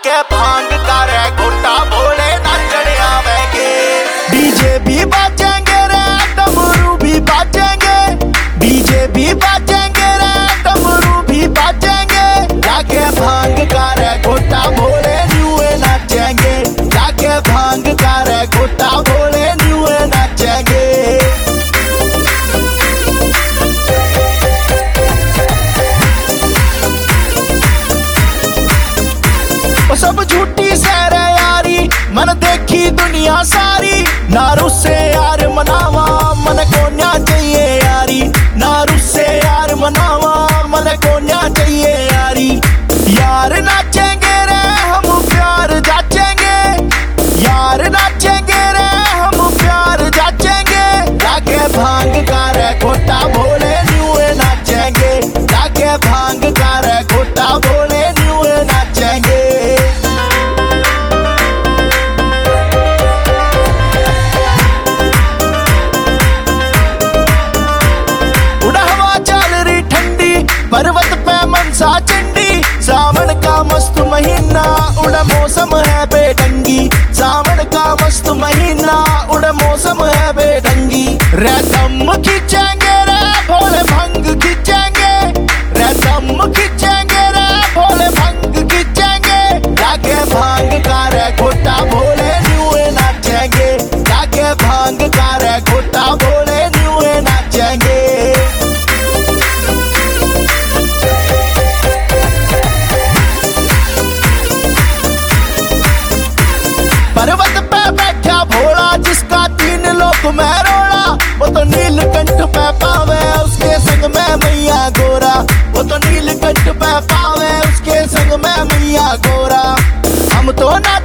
जाके भांग कर घोटा भोले नाचने आवेंगे। डीजे भी बाजेंगे रे डमरू भी बाजेंगे, डीजे भी बाजेंगे रे डमरू भी बाजेंगे। जाके भांग कर घोटा भोले न्यूए नाचेंगे, जाके भांग कर घोटा भोले न्यूए नाचेंगे। सब झूठी सैर यारी मन देखी दुनिया सारी, नारू से यार मनावा मन को न्या चाहिए यारी, नारू से यार मनावा मन को न्या चाहिए यारी। यार नाचेंगे रे हम प्यार जाचेंगे, यार नाचेंगे रे हम प्यार जाचेंगे। जाके भांग कर घोटा भोले न्यूए नाचेंगे, जाके भांग कर घोटा भोले न्यूए नाचेंगे। पर्वत पे मनसा चंडी, सावन का मस्त महीना उड़ मौसम है बेढंगी, सावन का मस्त महीना उड़ मौसम है बेढंगी। रैदम खींचेंगे रे भोले भंग खींचेंगे, रैदम खींचेंगे रे भोले भंग खींचेंगे। जाके भांग कर घोटा भोले न्यूए नाचेंगे, जाके भांग कर घोटा भोले न्यूए नाचेंगे। पर्वत पे बैठा भोला जिसका तीन लोक में रोड़ा, वो तो नीलकंठ पे पावे उसके संग में मैया गोरा, वो तो नीलकंठ पे पावे उसके संग में मैया गोरा। हम तो ना